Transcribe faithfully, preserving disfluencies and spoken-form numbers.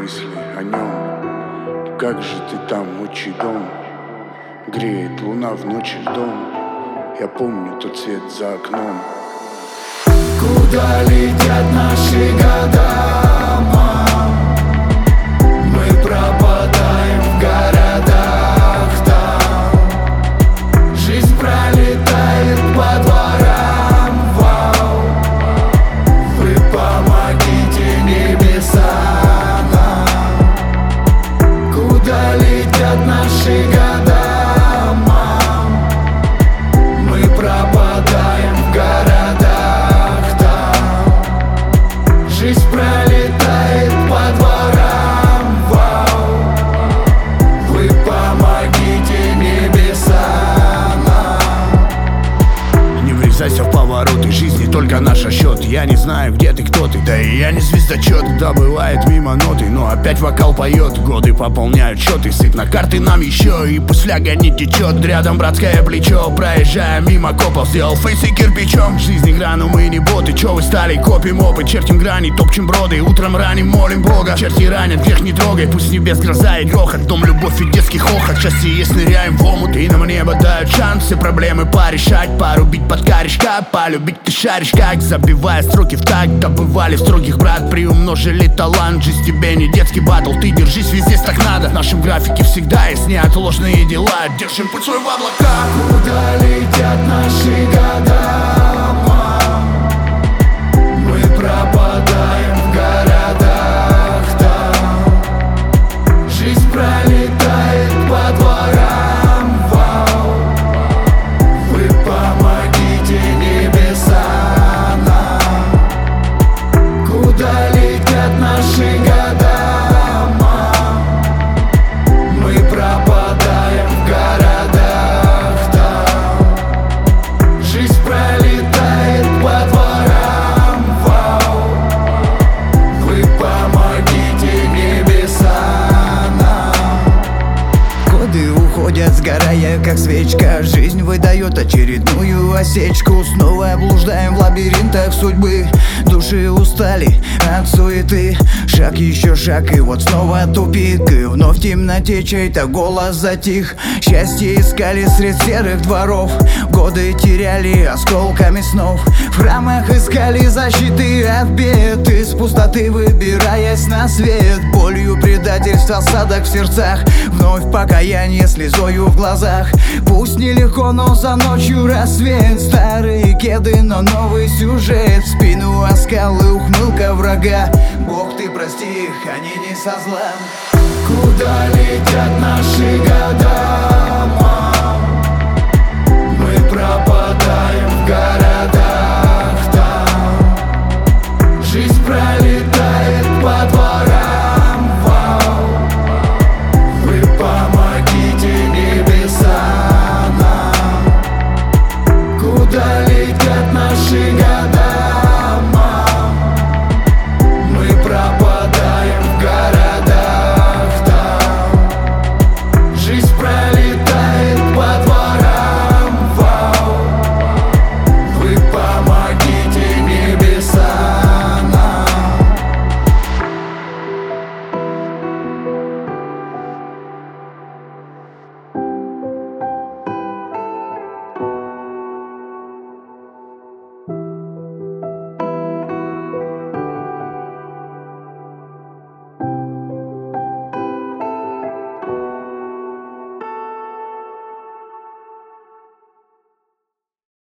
мысли о нем. Как же ты там, отчий дом? Греет луна в ночи льдом. Я помню тот свет за окном. Куда летят наши года, мам? Мы пропадаем в городах там. Жизнь пролетает по дворам, вау. Вы помогите, небеса нам. Куда летят наши года, мам? Мы пропадаем в городах там. Жизнь пролетает по дворам, вау. Вы помогите, небеса нам. Не врезайся в повороты жизни, только наш счет. Я не знаю, где ты, кто ты, да и я не звездочет. Да бывает мимо ноты, но опять вокал поет. Годы пополняют счеты, сыпь на карты нам еще. И пусть фляга не течет, рядом братское плечо. Проезжая мимо копов, сделал фейсы кирпичом. Жизнь игра, но мы не боты, чё вы стали? Копим опыт, чертим грани, топчем броды. Утром раним, молим Бога. Черти ранят, грех не трогай, пусть с небес гроза и грохот. Дом, любовь и детский хохот, счастье есть, ныряем в омут. И нам небо дают шанс все проблемы порешать. Порубить под корешка, полюбить ты шаришь как. Забивая строки в такт, добывали в строгих брат. Приумножили талант, жизнь тебе не детский батл. Ты держись везде, так надо. В нашем графике всегда есть неотложные дела. Держим путь свой в облаках. Куда летят наши года, мам? Мы пропадаем в городах там. Жизнь пролетает по дворам, вау. Вы помогите, небеса нам. Куда летят наши года, мам? Мы пропадаем в городах там. Жизнь пролетает по дворам, вау. Вы помогите, небеса нам. Годы уходят, сгорая как свечка. Жизнь выдает очередную осечку. Снова блуждаем в лабиринтах судьбы. Души устали от суеты. Шаг, еще шаг, и вот снова тупик. И вновь в темноте чей-то голос затих. Счастье искали средь серых дворов. Годы теряли осколками снов. В храмах искали защиты от бед. Из пустоты выбираясь на свет. Болью предательства, осадок в сердцах. Вновь покаяние слезою в глазах. Пусть нелегко, но за ночью рассвет. Старые кеды, но новый сюжет. В спину оскал и ухмылка врага. Бог, ты прости их, они не со зла. Куда летят наши года, мам? Мы пропадаем в городах там. Жизнь пролетает по дворам, вау. Вы помогите, небеса нам. Куда летят наши года, мам? Мы пропадаем в городах там. Жизнь пролетает